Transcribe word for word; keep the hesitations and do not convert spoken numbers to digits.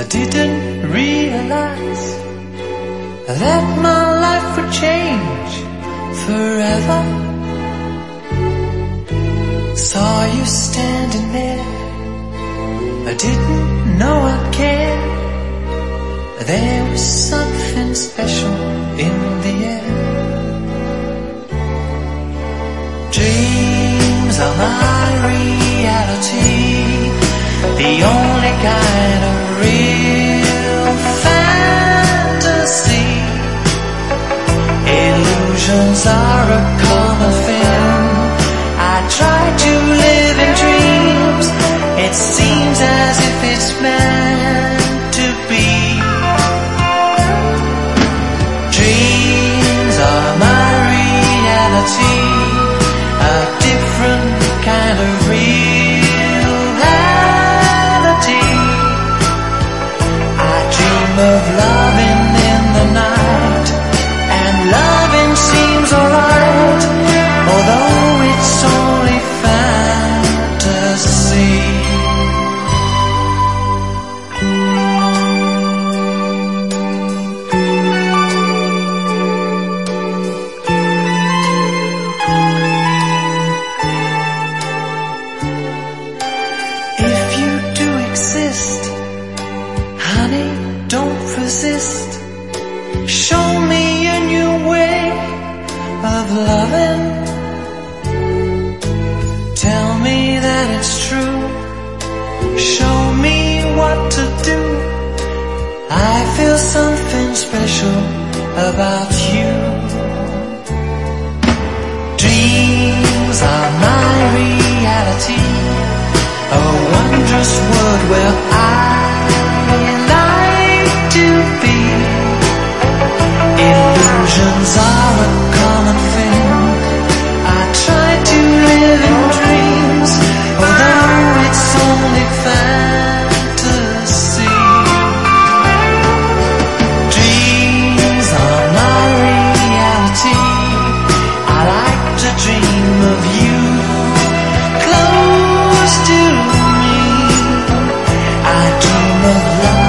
I didn't realize that my life would change forever. Saw you standing there, I didn't know I'd care. There was something special in the air. Dreams are my reality, the only kind of real fantasy. Illusions are a common thing. I try to live in dreams. It seems as if it's meant to be. Dreams are my reality, a different kind of reality. I dream of loving in the night, and loving seems alright, although it's only fantasy. If you do exist, honey, don't resist. Show me a new way of loving. Tell me that it's true. Show me what to do. I feel something special about you. Dreams are my reality, a wondrous world where I like to be. Illusions are a common thing. I try to live in dreams, although it's only fantasy. Dreams are my reality. I like to dream of you close to me. I dream of love.